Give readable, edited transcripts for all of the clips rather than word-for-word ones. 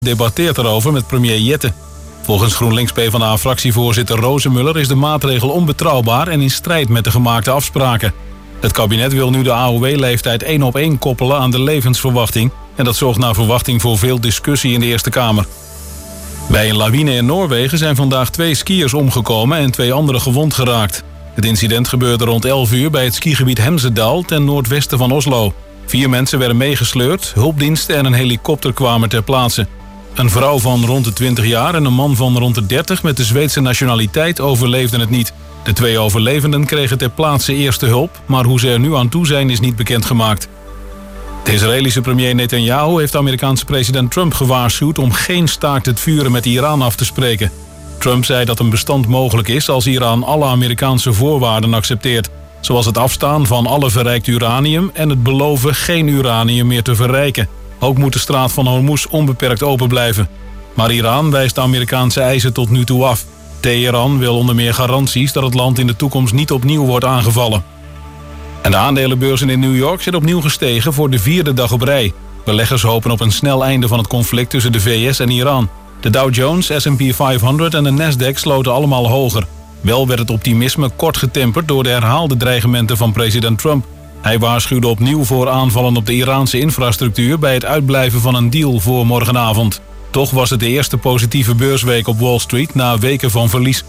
debatteert erover met premier Jette. Volgens GroenLinks PvdA-fractievoorzitter Rozenmuller is de maatregel onbetrouwbaar en in strijd met de gemaakte afspraken. Het kabinet wil nu de AOW-leeftijd 1-op-1 koppelen aan de levensverwachting en dat zorgt naar verwachting voor veel discussie in de Eerste Kamer. Bij een lawine in Noorwegen zijn vandaag 2 skiërs omgekomen en 2 anderen gewond geraakt. Het incident gebeurde rond 11 uur bij het skigebied Hemsedal ten noordwesten van Oslo. 4 mensen werden meegesleurd, hulpdiensten en een helikopter kwamen ter plaatse. Een vrouw van rond de 20 jaar en een man van rond de 30 met de Zweedse nationaliteit overleefden het niet. De 2 overlevenden kregen ter plaatse eerste hulp, maar hoe ze er nu aan toe zijn is niet bekendgemaakt. De Israëlische premier Netanyahu heeft de Amerikaanse president Trump gewaarschuwd om geen staakt het vuren met Iran af te spreken. Trump zei dat een bestand mogelijk is als Iran alle Amerikaanse voorwaarden accepteert, zoals het afstaan van alle verrijkt uranium en het beloven geen uranium meer te verrijken. Ook moet de straat van Hormuz onbeperkt open blijven. Maar Iran wijst de Amerikaanse eisen tot nu toe af. Teheran wil onder meer garanties dat het land in de toekomst niet opnieuw wordt aangevallen. En de aandelenbeurzen in New York zijn opnieuw gestegen voor de 4e dag op rij. Beleggers hopen op een snel einde van het conflict tussen de VS en Iran. De Dow Jones, S&P 500 en de Nasdaq sloten allemaal hoger. Wel werd het optimisme kort getemperd door de herhaalde dreigementen van president Trump. Hij waarschuwde opnieuw voor aanvallen op de Iraanse infrastructuur bij het uitblijven van een deal voor morgenavond. Toch was het de eerste positieve beursweek op Wall Street na weken van verlies.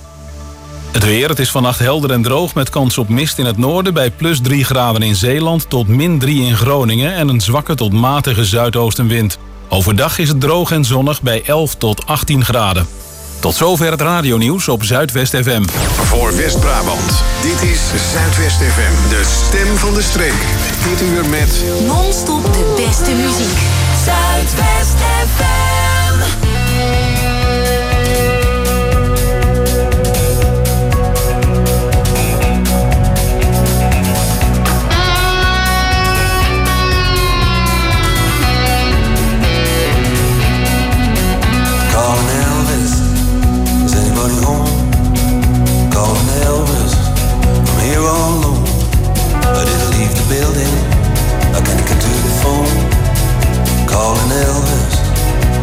Het weer, het is vannacht helder en droog met kans op mist in het noorden bij +3 graden in Zeeland tot -3 in Groningen en een zwakke tot matige zuidoostenwind. Overdag is het droog en zonnig bij 11 tot 18 graden. Tot zover het radionieuws op Zuidwest FM. Voor West-Brabant, dit is Zuidwest FM, de stem van de streek. Dit uur met non-stop de beste muziek. Zuidwest FM. Building, I can't get to the phone. Calling Elvis,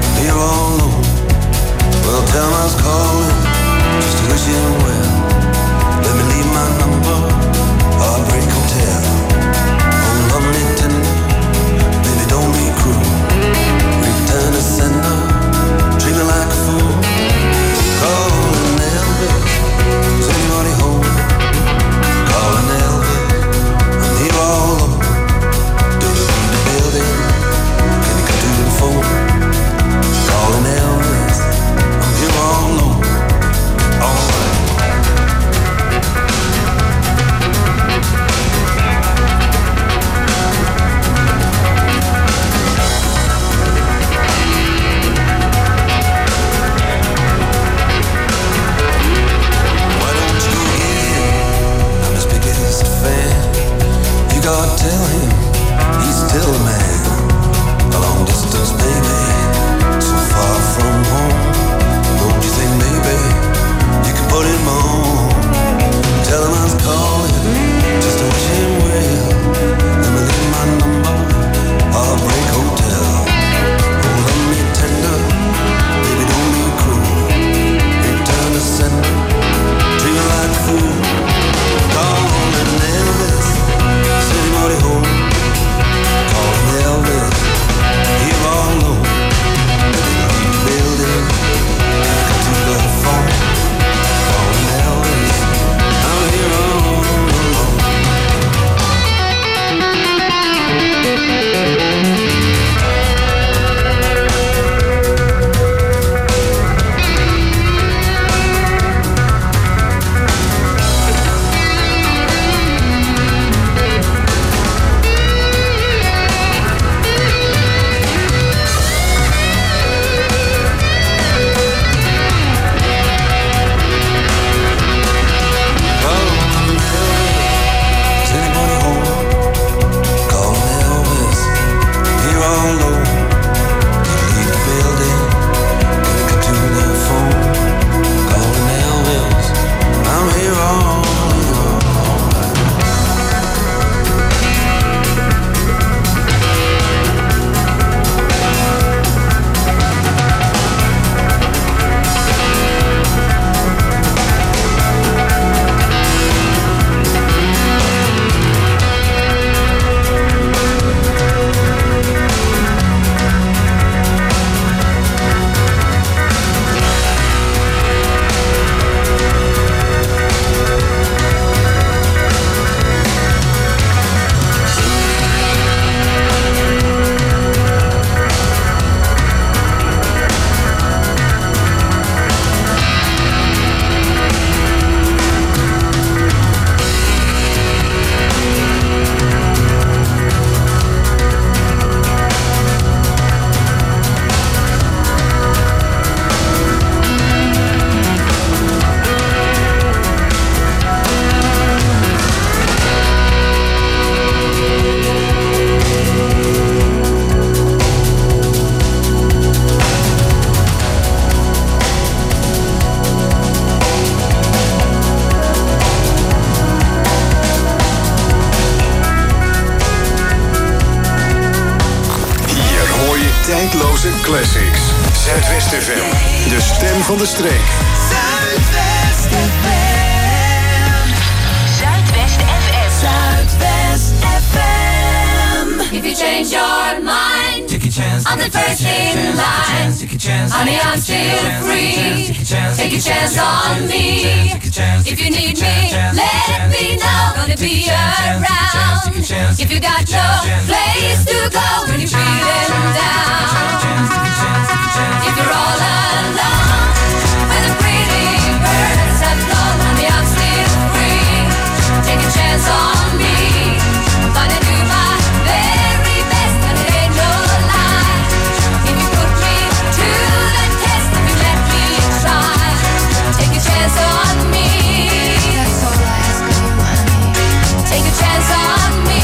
Classics. Zuidwest FM, de stem van de streek. Zuidwest FM. Zuidwest FM. Zuidwest FM. If you change your mind, take a chance. I'm the first in line. Honey, I'm still free. Take a chance on me. If you need me, let me know. Gonna be around. If you got no place to go when you're feeling down. If you're all alone, when the pretty birds have flown, honey, I'm still free. Take a chance on me. Gonna do my very best, and it ain't no lie. If you put me to the test, if you let me try, take a chance on me. That's all I ask of you, honey. Take a chance on me.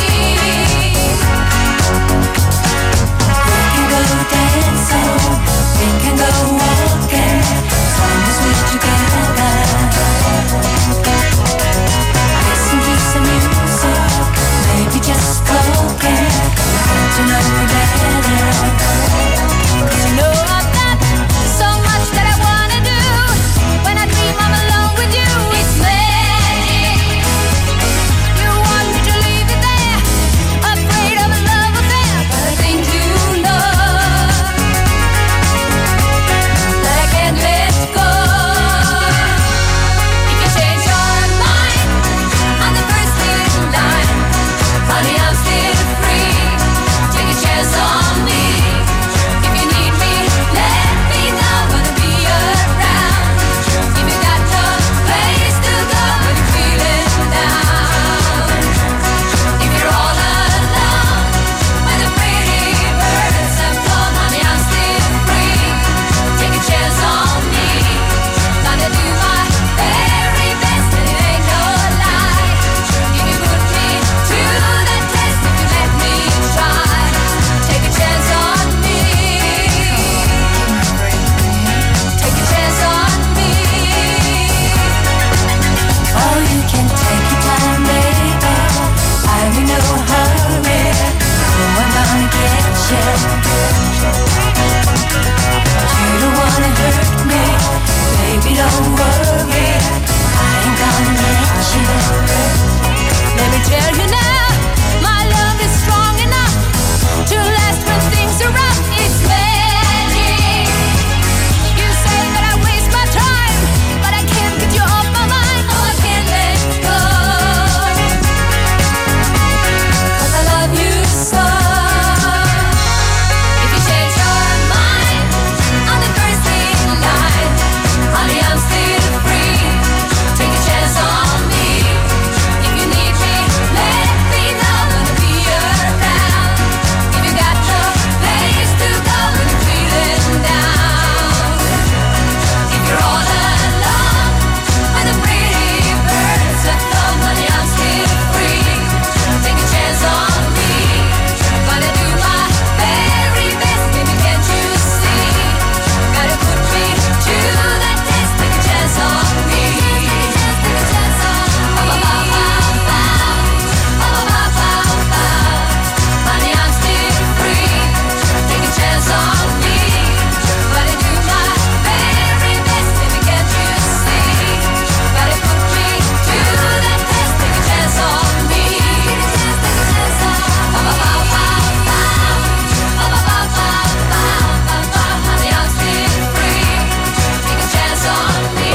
We can go dancing, we can go walking, as long as we're together. Listen to some music, maybe just talking, to know me better. 'Cause you know I've got so much that I wanna do. When I dream I'm alone with you, it's magic. You want me to leave it there, afraid of a love affair, but I think you know that I can't let go. If you change your mind, I'm the first in line. Honey, I'm still free. Take a chance on me. If you need me, let me know. Gonna be around. If you got no place to go when you're feeling down. If you're all alone, when the pretty birds have flown, honey, I'm still free. Take a chance on me. Gonna do my very best, and it ain't no lie. If you put me to the test, if you let me try, take a chance on me. Take a chance on me. Oh, you can take your time, baby. I'm in no hurry. Oh, I'm gonna get you. You don't wanna hurt me, baby, don't worry. I ain't gonna let you. Let me tell you now, my love is strong enough to last when things are rough. It's magic. You say that I waste my time, but I can't get you off my mind. Oh, I can't let go, 'cause I love you so. If you change your mind, I'm the first in line. Honey, I'm still free. Take a chance on me. If you need me, let me know. Gonna be around. If you got no place to go when you're feeling down. If you're all alone, when the pretty birds have flown, honey, I'm still free. Take a chance on me. Gonna do my very best, baby, can't you see? Gotta put me to the test. Take a chance on me. Take a chance on me. Honey, I'm still free. Take a chance on me. Gotta do my very best, baby, can't you see? Gotta put me to the test. Take a chance on me. Take a chance on Honey, I'm still free. Take a chance on me.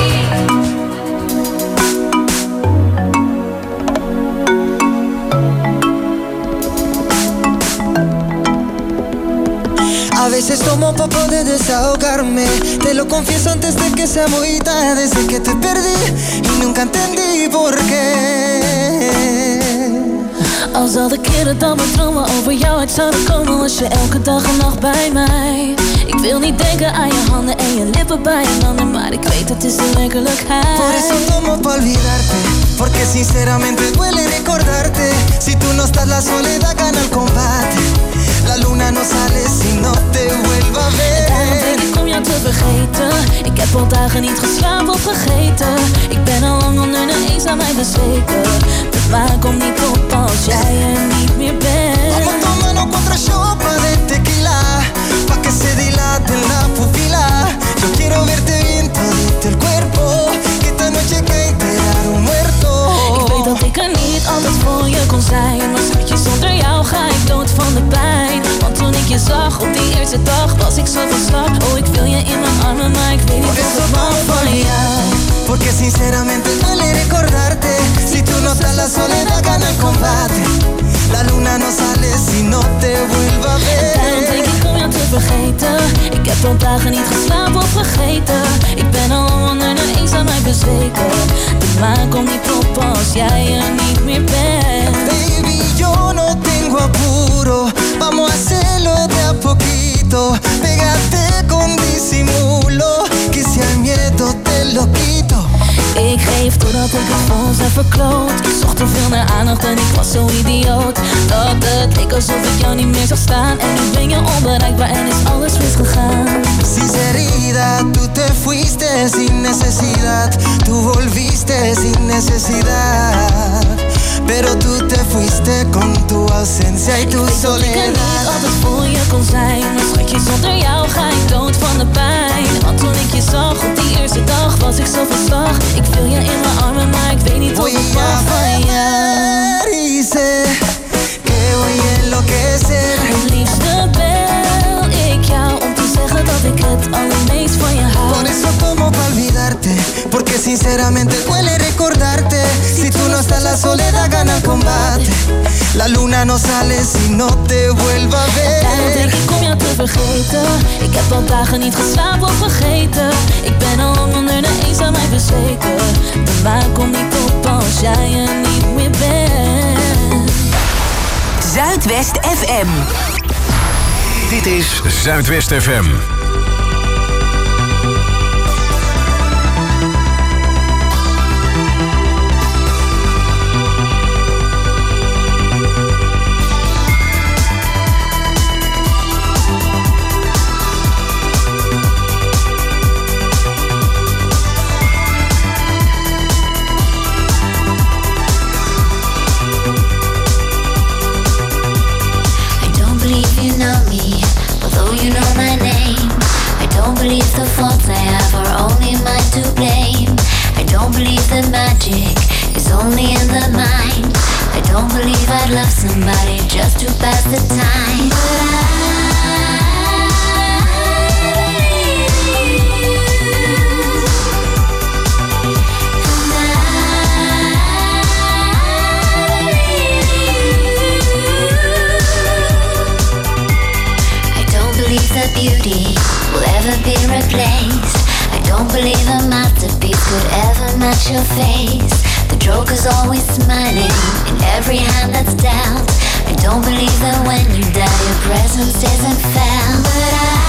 A veces tomo un poco de desahogarme. Te lo confieso antes de que sea muy tarde. Desde que te perdí y nunca entendí por qué. Als al de keren dan mijn dromen over jou uit zouden komen, was je elke dag en nacht bij mij. Ik wil niet denken aan je handen en je lippen bij een ander, maar ik weet het is de werkelijkheid. Por eso tomo pa' olvidarte, porque sinceramente duele recordarte. Si tú no estás, la soledad gana el combate. La luna no sale si no te vuelva a ver. En daarom denk ik om jou te vergeten. Ik heb al dagen niet geslapen of gegeten. Ik ben al lang onder de eenzaamheid bezweken. Dus maar kom niet op als jij er niet meer bent. Vamos, toma, como 4 shots de tequila, pa' que se dilate la pupila. Yo quiero verte bien todito el cuerpo, que esta noche que enterar un muerto. Ik weet dat ik er niet altijd voor je kon zijn, maar schatje, zonder jou ga ik dood van de pijn. Want toen ik je zag op die eerste dag, was ik zo van slag. Oh, ik wil je in mijn armen, maar ik weet niet wat ik wou van jou. Porque sinceramente duele recordarte. Si tú no estás, la soledad gana el combate. La luna no sale si no te vuelva a ver. Daarom denk ik om jou te vergeten. Ik heb al dagen niet geslapen of vergeten. Ik ben al onder de eens aan mij bezweken. De maan komt niet op als jij er niet meer bent. Baby, yo no tengo apuro. Vamos a hacerlo de a poquito. Pégate con disimulo, que si al miedo te lo quito. Ik geef totdat ik het voor ons heb verkloot. Ik zocht te veel naar aandacht en ik was zo idioot dat het leek alsof ik jou niet meer zag staan. En nu ben je onbereikbaar en is alles misgegaan. Sinceridad, tú te fuiste sin necesidad. Tú volviste sin necesidad. Pero tú te fuiste con tu ausencia y tu soledad. Ik weet dat ik er niet altijd voor je kon zijn, maar schatje, zonder jou ga ik dood van de pijn. Want toen ik je zag op die eerste dag, was ik zo van slag. Ik viel je in mijn armen, maar ik weet niet wat ik mag van jou. Y sé que voy a enloquecer. Het liefste bel ik jou om te zeggen dat ik het allermeest van je hou. Por eso como pa' olvidarte, porque sinceramente duele recordarte. Si tú no estás, la soledad gana el combate. La luna no sale si no te vuelva a ver. Daarom denk ik om jou te vergeten. Ik heb al dagen niet geslapen of vergeten. Ik ben al onder de eens aan mij bezweken. De maan komt niet op als jij er niet meer bent. Zuidwest FM. Dit is Zuidwest FM. Believe the faults I have are only mine to blame. I don't believe that magic is only in the mind. I don't believe I'd love somebody just to pass the time. But that beauty will ever be replaced. I don't believe a masterpiece could ever match your face. The joker's always smiling in every hand that's dealt. I don't believe that when you die your presence isn't felt. But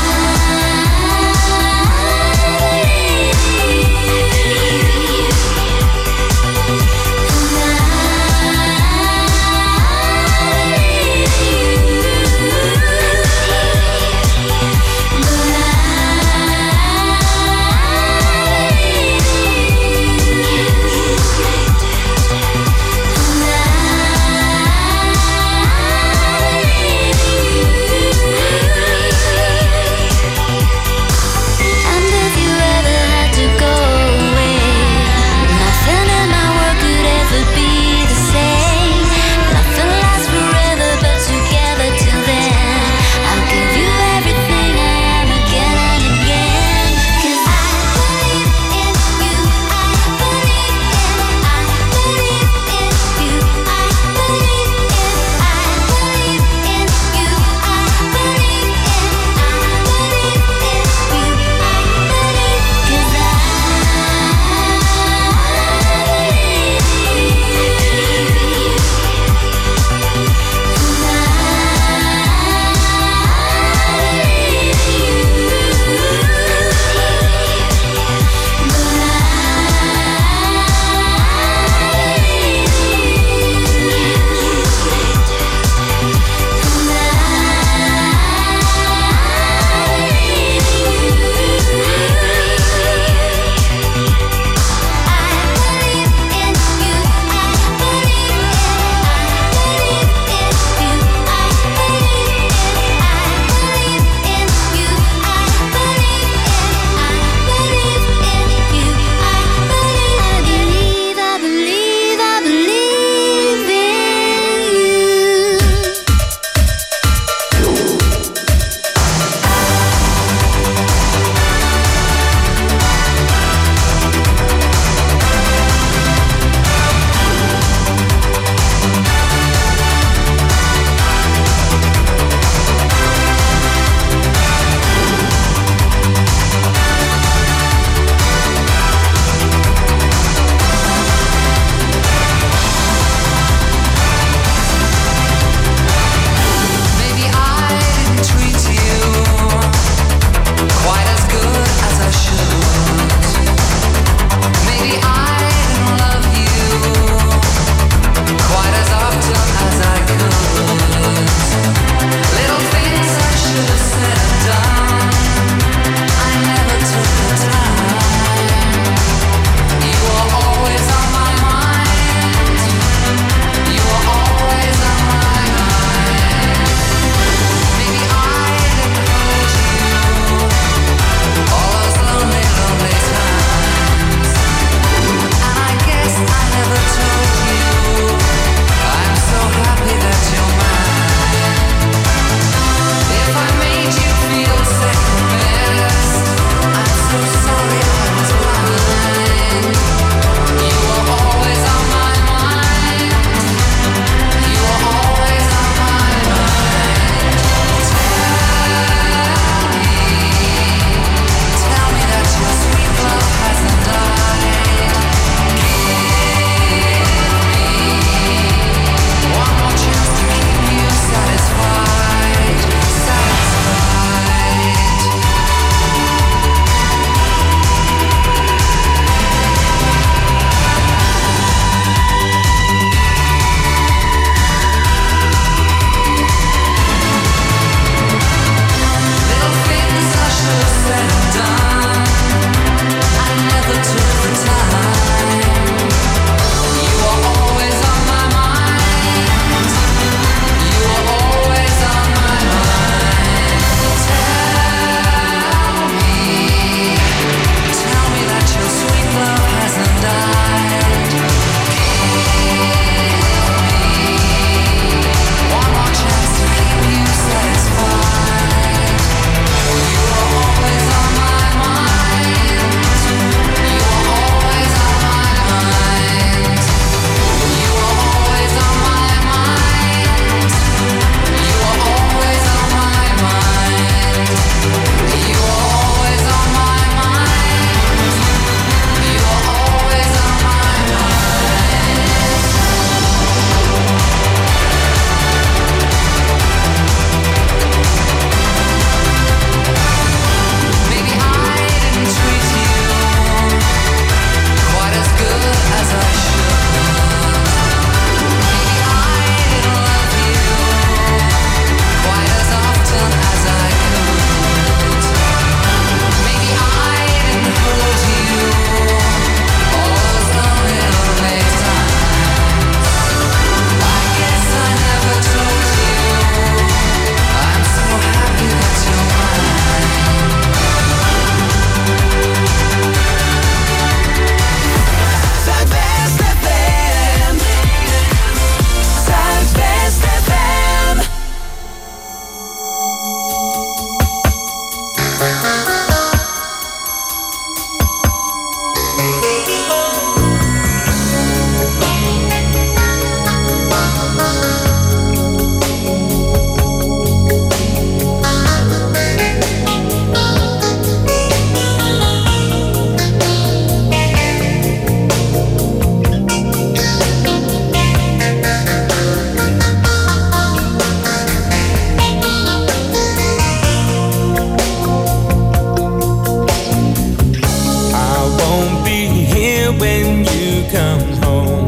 come home.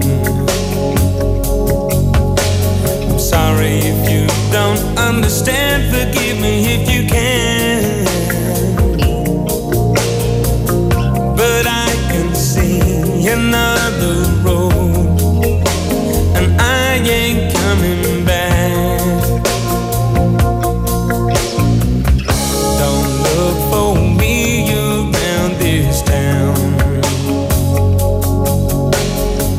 I'm sorry if you don't understand, forgive me if you can. But I can see another road, and I ain't coming back. Don't look for me around this town.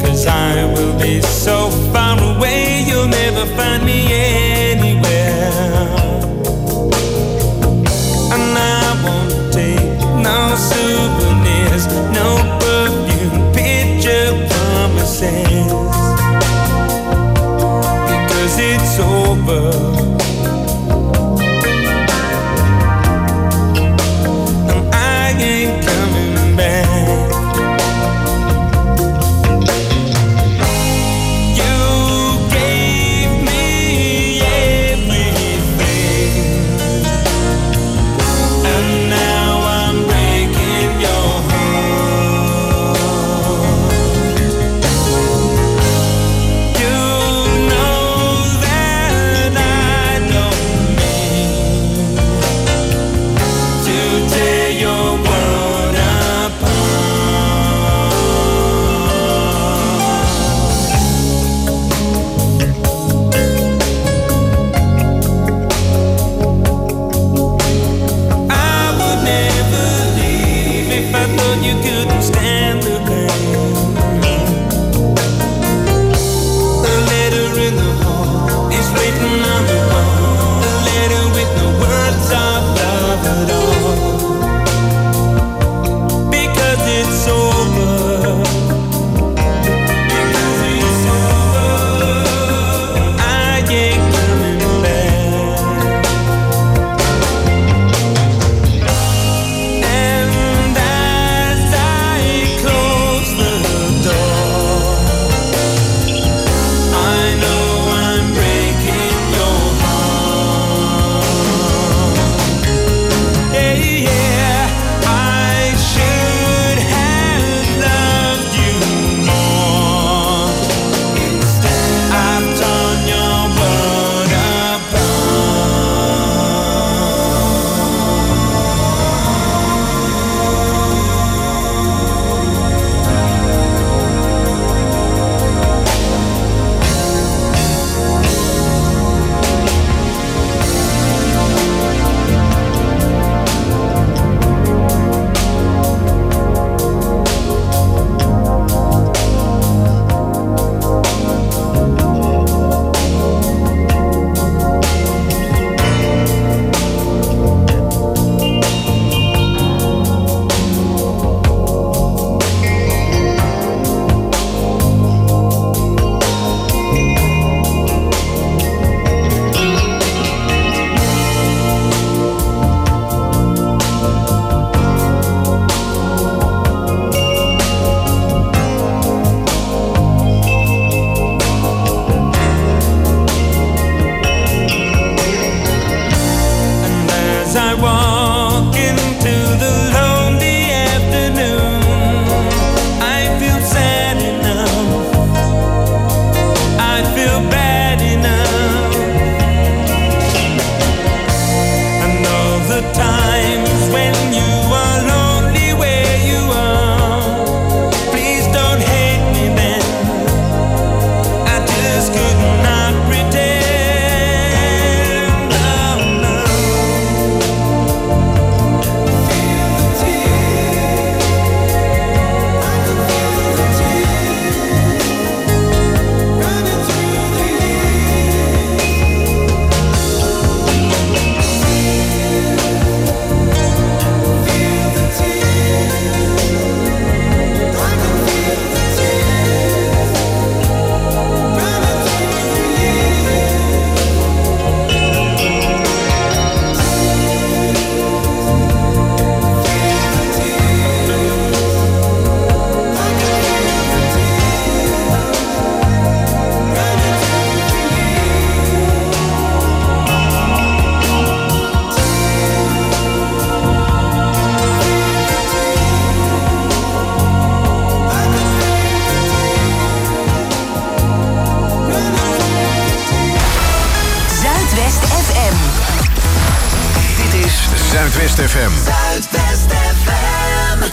Zuidwest FM. Zuidwest FM.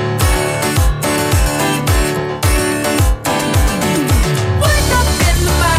Wake up in the morning.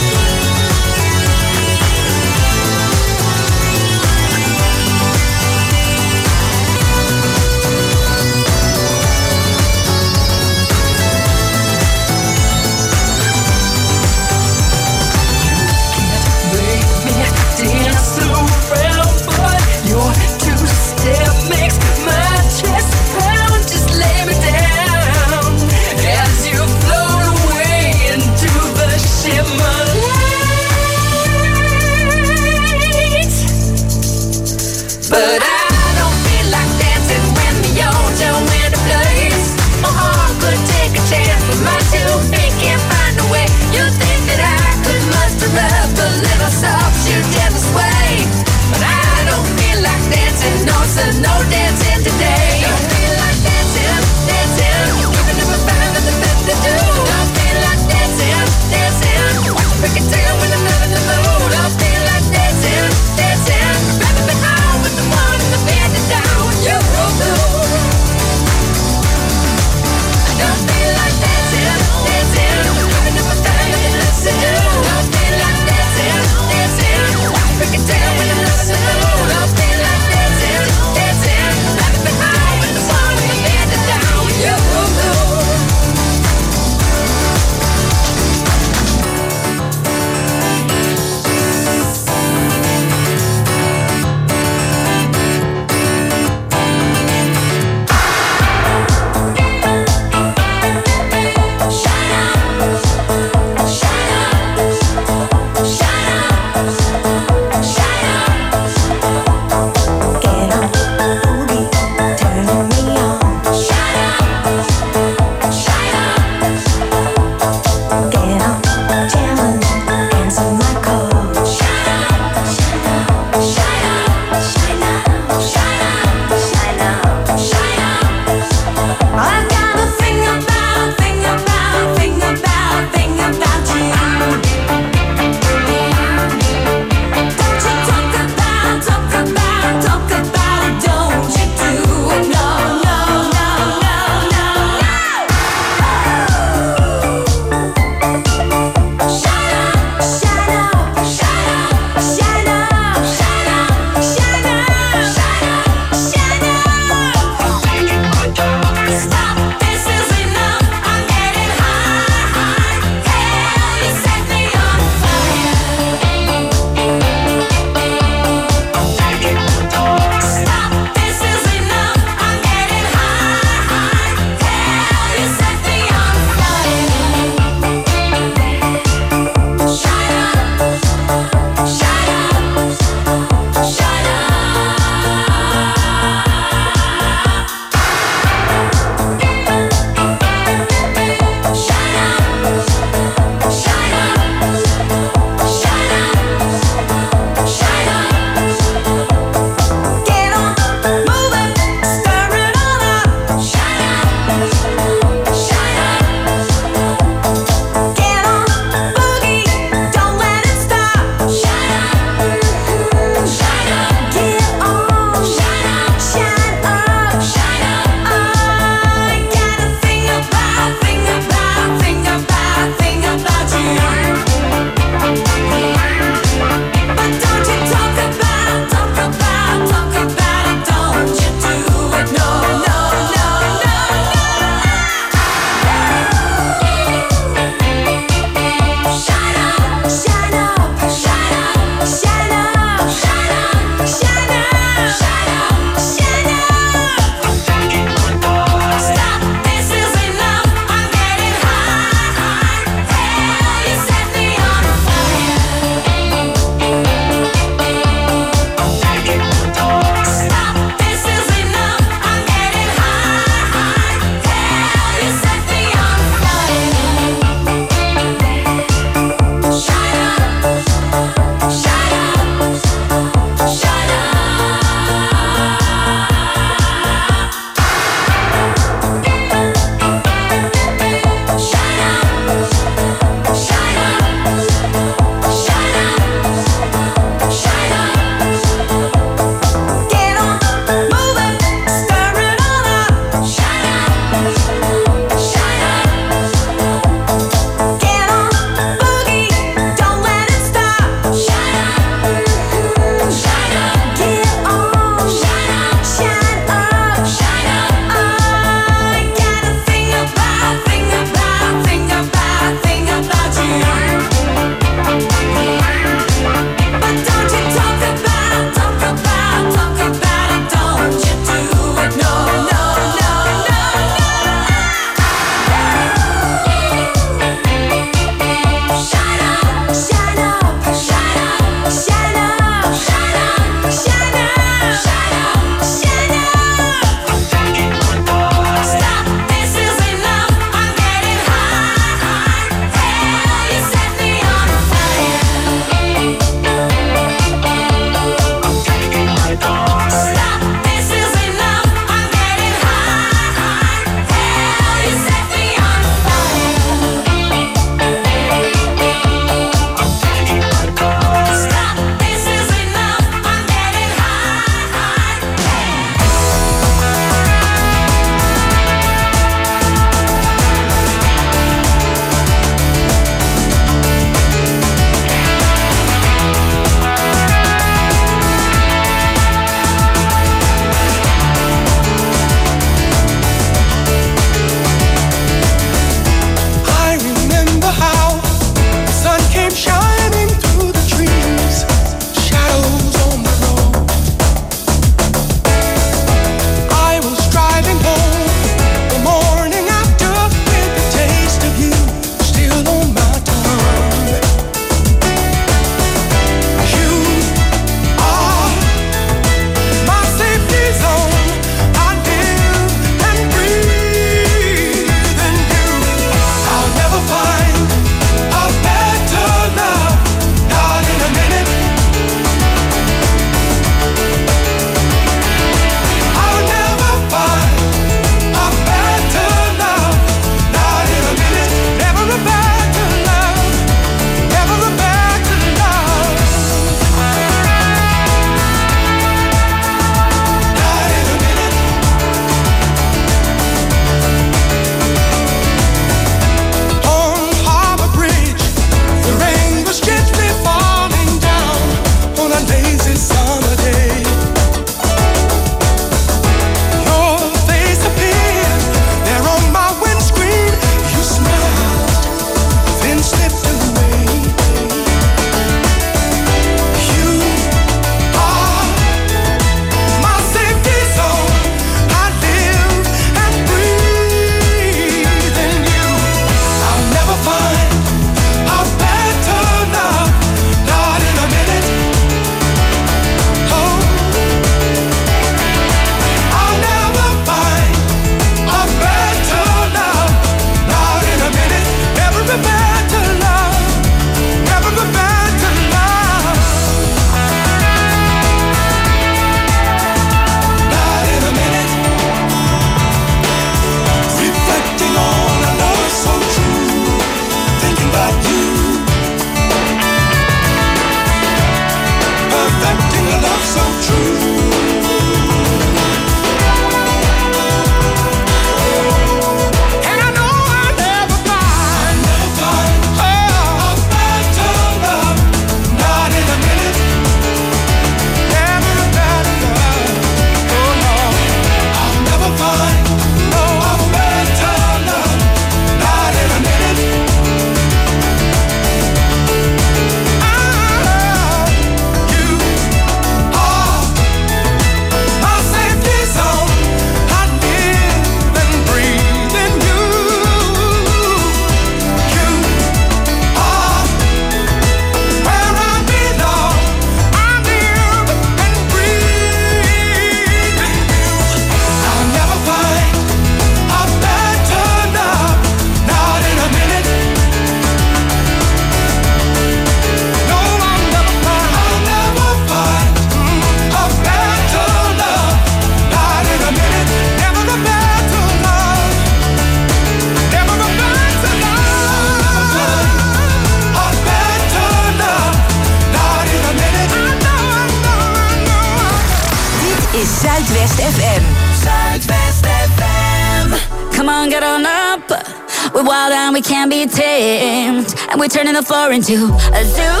FM. Zuidwest FM. Come on, get on up. We're wild and we can't be tamed. And we're turning the floor into a zoo.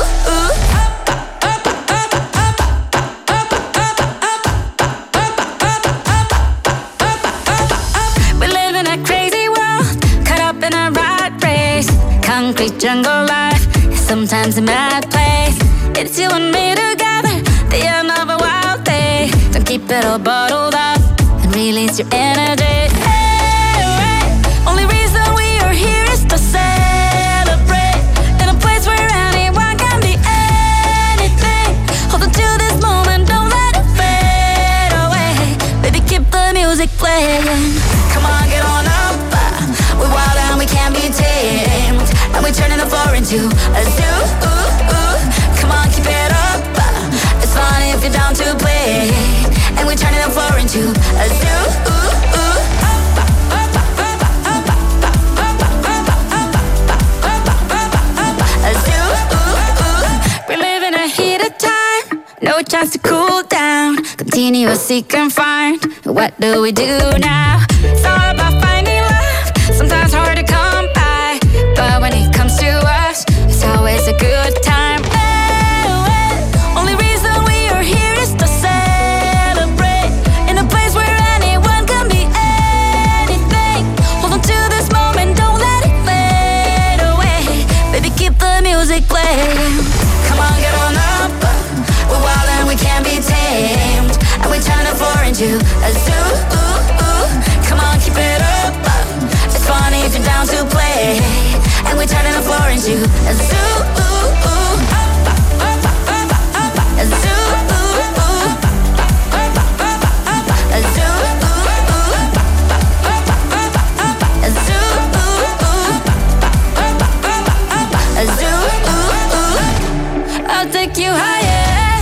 We live in a crazy world, caught up in a rat race. Concrete jungle life is sometimes a mad place. It's you and me together, the end of a wild day. Don't keep it all bottled up and release your energy. Only reason we are here is to celebrate. In a place where anyone can be anything. Hold on to this moment, don't let it fade away. Baby, keep the music playing. Come on, get on up. We're wild and we can't be tamed. And we're turning the floor into a zoo. Come on, keep it up. It's fun if you're down to play. And we're turning the floor into a zoo. No chance to cool down. Continue to seek and find. What do we do now? It's all about finding love. Sometimes hard to come by, but when it comes to us, it's always a good time. Only reason we are here is to celebrate. In a place where anyone can be anything. Hold on to this moment, don't let it fade away. Baby, keep the music playing. Come on, get on up. We're wild and we can't be tamed. And we turn the floor into a zoo. Come on, keep it up. It's funny if you're down to play. And we're turning the floor into a zoo. A zoo. A zoo. A zoo. A zoo. I'll take you higher.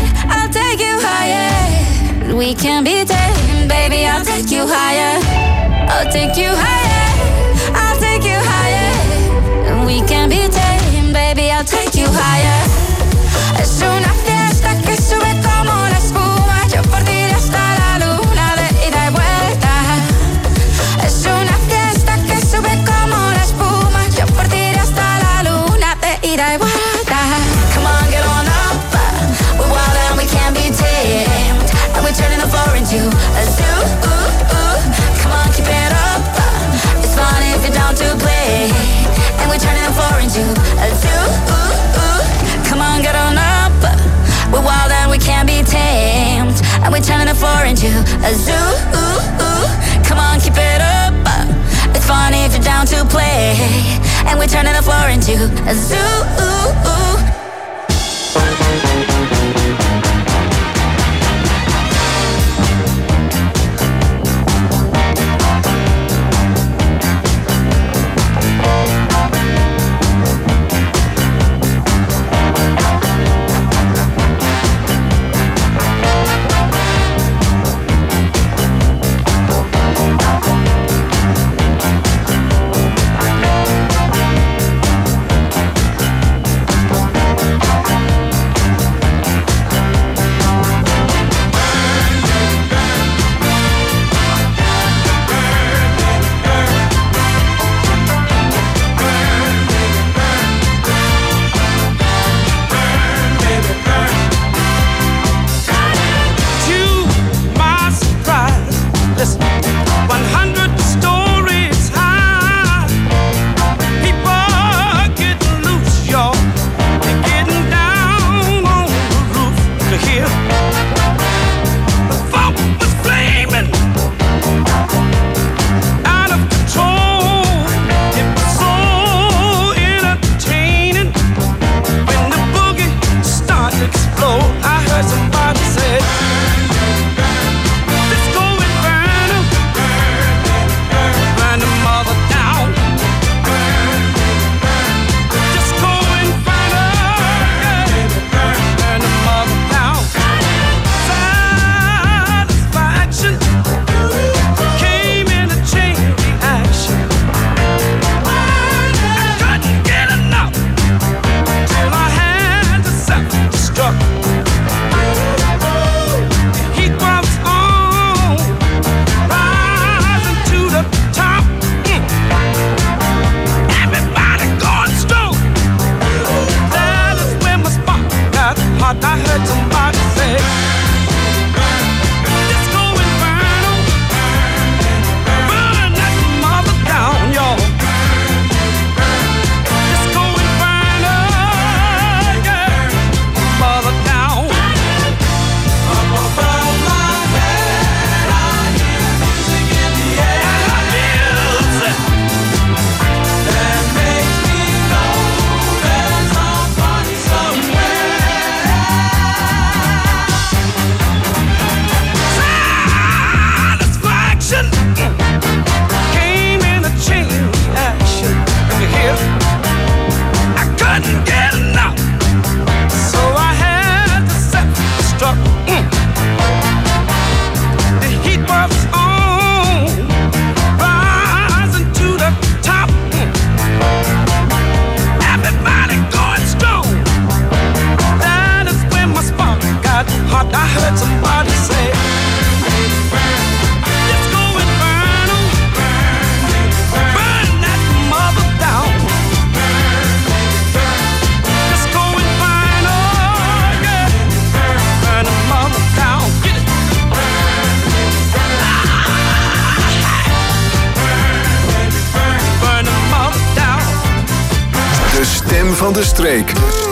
We can be tamed, baby, I'll take you higher. I'll take you higher. I'll take you higher. We can be tamed, baby, I'll take you higher. Es una fiesta que sube como la espuma. Yo por ti hasta la luna de ida y vuelta. Es una fiesta que sube como la espuma. Yo por ti hasta la luna de ida y vuelta. Come on, get on up. We're wild and we can't be tamed. And we're turning the floor into a zoo. Come on, keep it up. It's fun if you're down to play. And we're turning the floor into a zoo. Come on, get on up. We're wild and we can't be tamed. And we're turning the floor into a zoo. Come on, keep it up. It's fun if you're down to play. And we're turning the floor into a zoo. stem van de streek.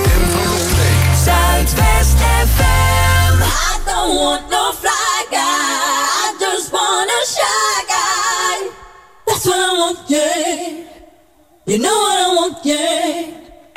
Zuidwest FM. I don't want no fly guy. I just want a shy guy. That's what I want, yeah. You know what I want, yeah.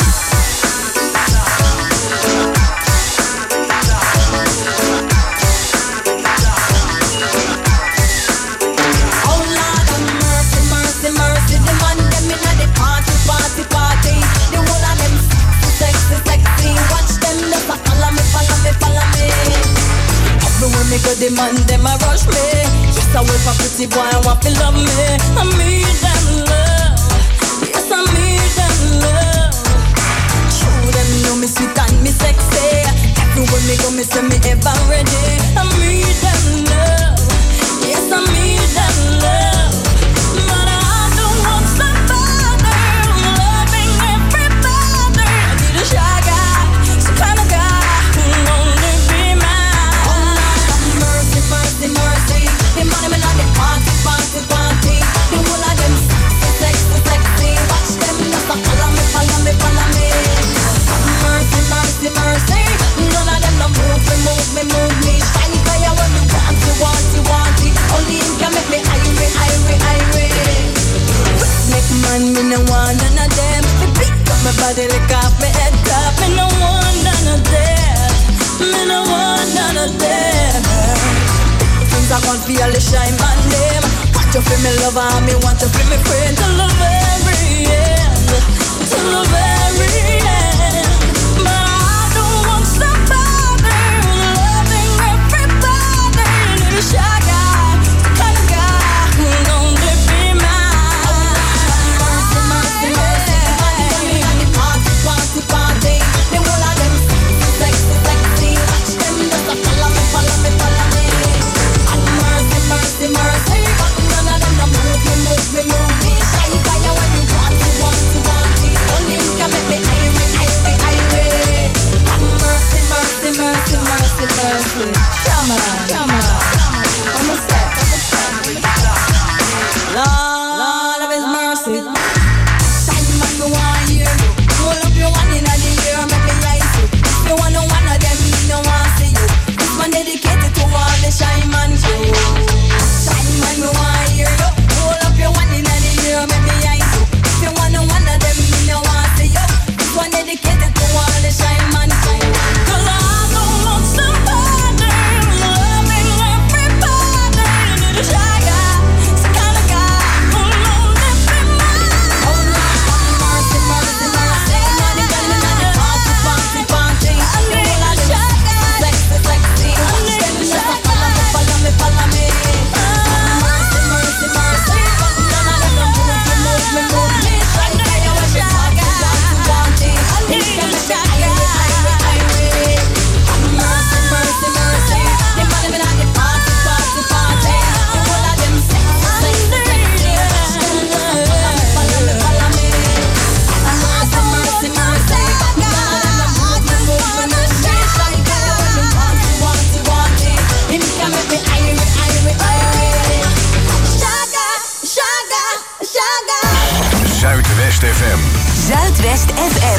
When me go the man, them a rush me. Yes, I wait for pretty boy, I want to love me. I need them love. Yes, I need them love. True, them know me sweet and me sexy. Everywhere me go, me say me ever ready. I need them love. Yes, I need them love. But I don't want somebody loving everybody. I need a shy guy, some kind of guy who only be mine. Mercy, mercy. The money me not the party, party, party. The whole of them sexy, sexy. Watch them just a follow me, follow me, follow me. Mercy, mercy, mercy. None of them no move me, move me, move me. Shine fire when me want it, want it, want it. Only him can make me irie, irie, irie. Make man, me no want none of them. Me pick up my body, lick off me head top. Me no want none of them. Me no want none of them. I want to feel the shine man name. Want you feel me lover and me want you feel me friend. Till the very end, till the very end. But I don't want somebody loving everybody. Need a shy guy, the kind of guy who only be mine. Mercy, mercy, mercy. Money on the party, party, party. The whole of them sexy, sexy. Watch them just a follow me, follow me, follow me. Mercy, mercy, but none of them no move me, move me, move me. Shine fire when you want it, want it, want it. Only you can make me irie, irie, irie. Mercy, mercy, mercy, mercy, mercy. Come on, come on. I'm a step, Lord of His mercy. Shine man, me want you. Hold up your one in the air, make me ice you. If you want no one of them, me no want see you. This one dedicated to all the shine man crew. Man, me want hear you. Hold up your one in the air, make me ice you. If you want no one of them, me no want see you. This one dedicated to all the shine man crew. 'Cause I don't want somebody loving everybody. Need a shy guy, some kind of guy who only be mine. Oh Lord, mercy, mercy, mercy. Money got me on the party, party, party. I need a shy guy, sexy, sexy. Watch them just follow me, follow me, follow me. Zuidwest FM. Zuidwest FM.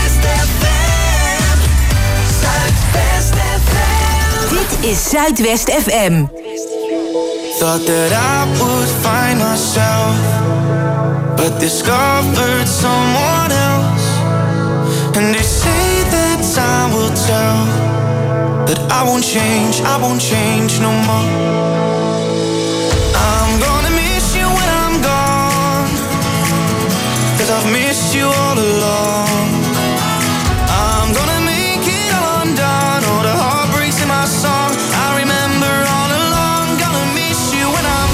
Zuidwest FM. Dit is Zuidwest FM. Thought that I would find myself, but discovered someone else. And they say that time will tell, that I won't change no more. I'm gonna miss you when I'm gone, 'cause I've missed you all along. I'm gonna make it all undone, all the heartbreaks in my song. I remember all along, gonna miss you when I'm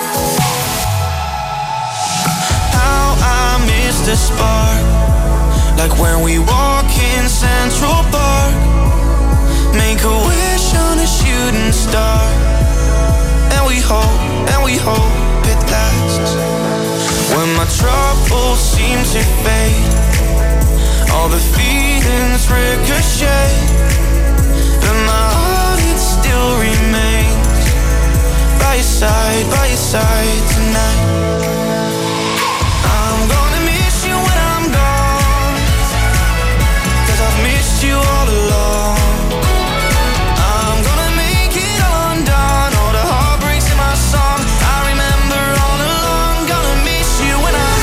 the spark like when we walk in Central Park. Make a wish on a shooting star, and we hope it lasts. When my troubles seem to fade, all the feelings ricochet, but my heart, it still remains by your side tonight. I'm gonna miss you when I'm gone, 'cause I've missed you all along. I'm gonna make it undone, all the heartbreaks in my song. I remember all along, gonna miss you when I'm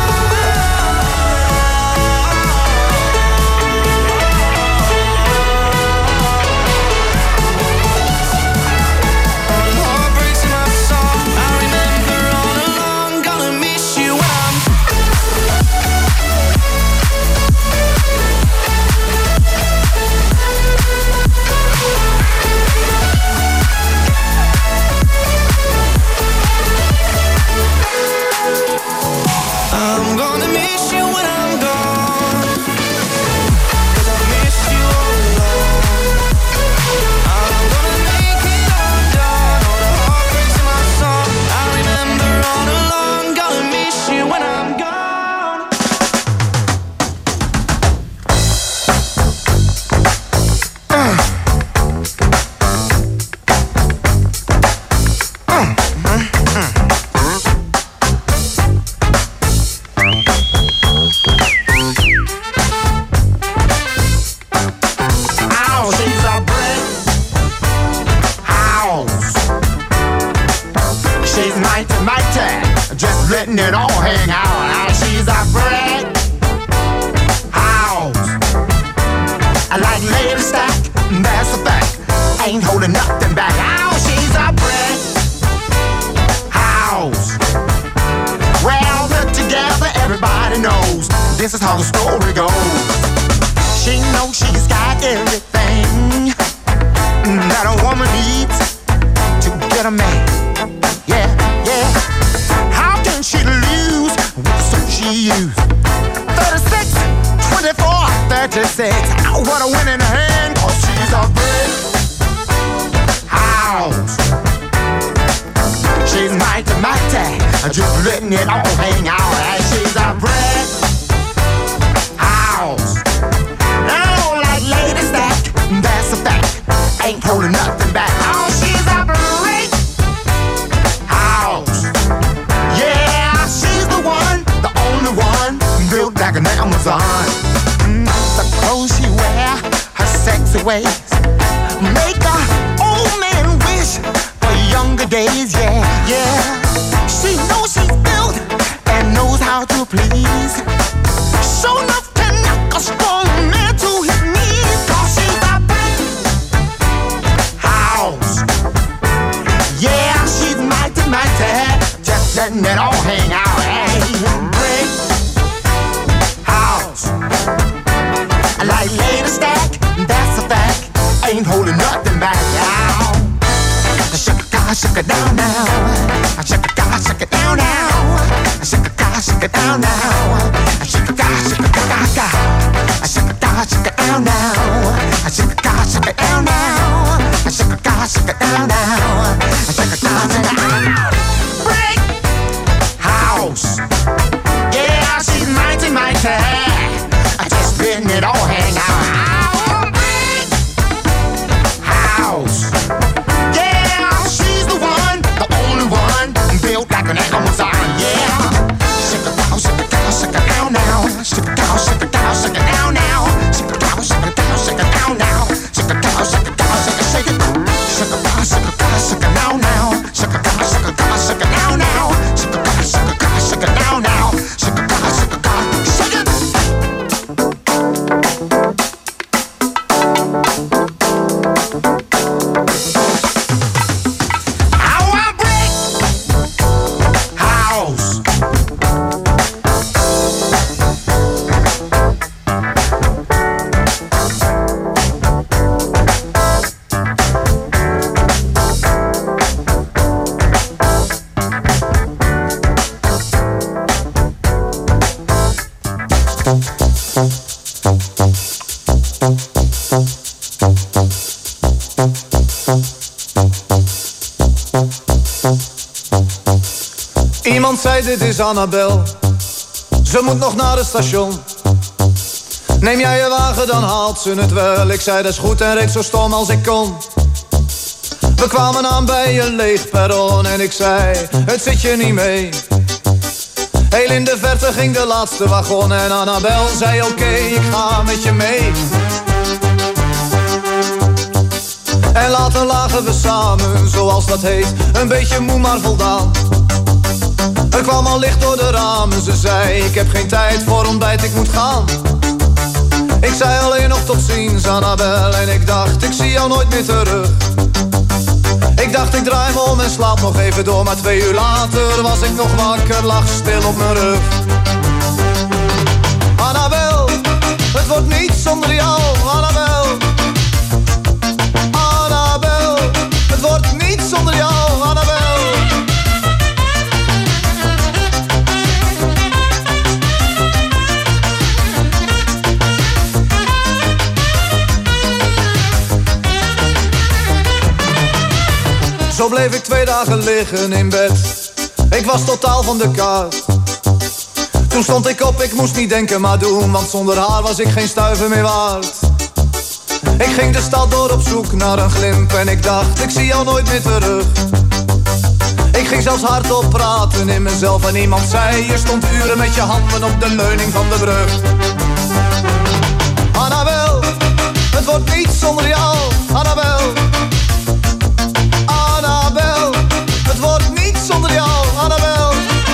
letting it all hang out. Now she's a brick house. I like lady stack, that's a fact. Ain't holding nothing back. Now she's a brick house. Well put together, everybody knows this is how the story goes. She knows she's got everything that a woman needs to get a man. Yeah, yeah. She lose with the suit she used. 36, 24, 36. Oh, what a winning hand, 'cause she's a brick house. She's mighty, just letting it all hang out. And she's a brick house. I don't like lady stack, that's a fact. Ain't holding nothing back. Oh, she's a brick house. The only one built like an Amazon. The clothes she wear, her sexy ways, make a old man wish for younger days. Yeah, yeah. She knows she's built and knows how to please. So enough to knock a strong man to his knees. 'Cause she's a brick house. Yeah, she's mighty, just letting it all hang out. Brick house. I like lady stack, that's a fact. Ain't holding nothing back now. Shake it down now. Shake it down now. Shake it down now. Shake it down now. Shake it down now. Shake it down now. Shake it down now. Break house. Yeah, she's mighty. Just letting it all hang out. Break house. Yeah, she's the one, the only one, built like an Amazon. Yeah. Shake it down now. Shake it down now. Shake it down now. Shake it down, shake it. Shake it now now. Shake it down now. Shake it now. Shake it. How I break house. Iemand zei dit is Annabel, ze moet nog naar het station. Neem jij je wagen, dan haalt ze het wel. Ik zei dat is goed en reed zo stom als ik kon. We kwamen aan bij een leeg perron en ik zei, het zit je niet mee. Heel in de verte ging de laatste wagon en Annabel zei oké, ik ga met je mee. En later lagen we samen, zoals dat heet, een beetje moe maar voldaan. Er kwam al licht door de ramen, ze zei ik heb geen tijd voor ontbijt, ik moet gaan. Ik zei alleen nog tot ziens Annabel en ik dacht ik zie jou nooit meer terug. Ik dacht ik draai me om en slaap nog even door, maar 2 uur later was ik nog wakker, lag stil op mijn rug. Annabel, het wordt niet zonder jou, Annabel. Annabel, het wordt niet zonder jou, Annabel. Zo bleef ik 2 dagen liggen in bed. Ik was totaal van de kaart. Toen stond ik op, ik moest niet denken maar doen, want zonder haar was ik geen stuiver meer waard. Ik ging de stad door op zoek naar een glimp en ik dacht, ik zie jou nooit meer terug. Ik ging zelfs hardop praten in mezelf en iemand zei, je stond uren met je handen op de leuning van de brug. Annabel, het wordt niet zonder jou, Annabel. Annabel, het wordt niet zonder jou, Annabel.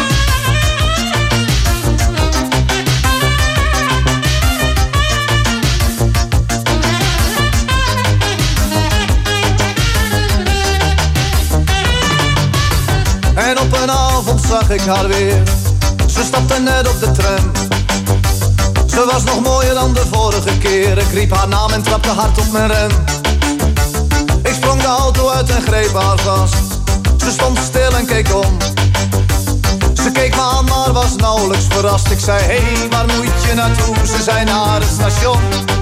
En op een avond zag ik haar weer. Ze stapte net op de tram. Ze was nog mooier dan de vorige keer. Ik riep haar naam en trapte hard op mijn rem. Ik sprong de auto uit en greep haar vast. Ze stond stil en keek om. Ze keek me aan, maar was nauwelijks verrast. Ik zei, hey, waar moet je naartoe? Ze zei, naar het station.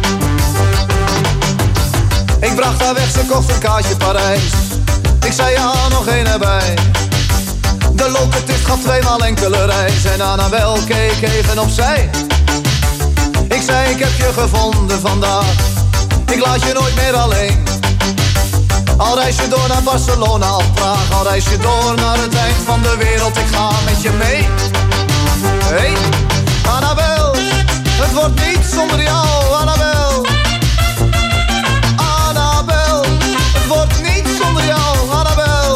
Ik bracht haar weg, ze kocht een kaartje Parijs. Ik zei, ja, nog 1 erbij. De loketist gaf 2 maal enkele reis. En Annabel keek even opzij. Ik zei, ik heb je gevonden vandaag. Ik laat je nooit meer alleen. Al reis je door naar Barcelona of Praag, al reis je door naar het eind van de wereld, ik ga met je mee. Hey, Annabel, het wordt niet zonder jou, Annabel. Annabel, het wordt niet zonder jou, Annabel.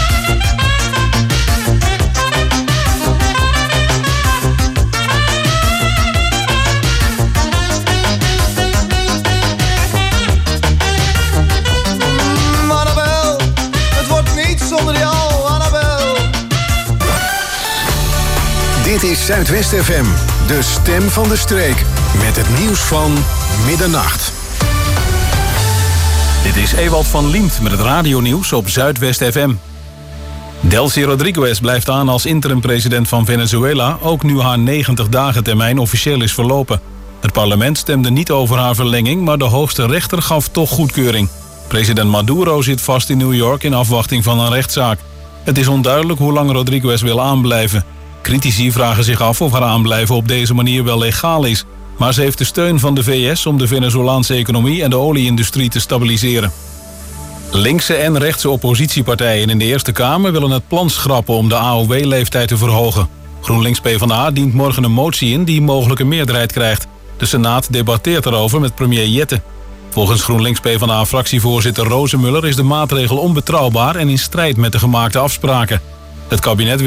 Zonder jou, Annabel. Dit is Zuidwest FM, de stem van de streek. Met het nieuws van middernacht. Dit is Ewald van Liemt met het radionieuws op Zuidwest FM. Delcy Rodriguez blijft aan als interim-president van Venezuela, ook nu haar 90-dagen termijn officieel is verlopen. Het parlement stemde niet over haar verlenging, maar de hoogste rechter gaf toch goedkeuring. President Maduro zit vast in New York in afwachting van een rechtszaak. Het is onduidelijk hoe lang Rodriguez wil aanblijven. Critici vragen zich af of haar aanblijven op deze manier wel legaal is. Maar ze heeft de steun van de VS om de Venezolaanse economie en de olieindustrie te stabiliseren. Linkse en rechtse oppositiepartijen in de Eerste Kamer willen het plan schrappen om de AOW-leeftijd te verhogen. GroenLinks PvdA dient morgen een motie in die mogelijk een meerderheid krijgt. De Senaat debatteert erover met premier Jette. Volgens GroenLinks PvdA-fractievoorzitter Rozenmuller is de maatregel onbetrouwbaar en in strijd met de gemaakte afspraken. Het kabinet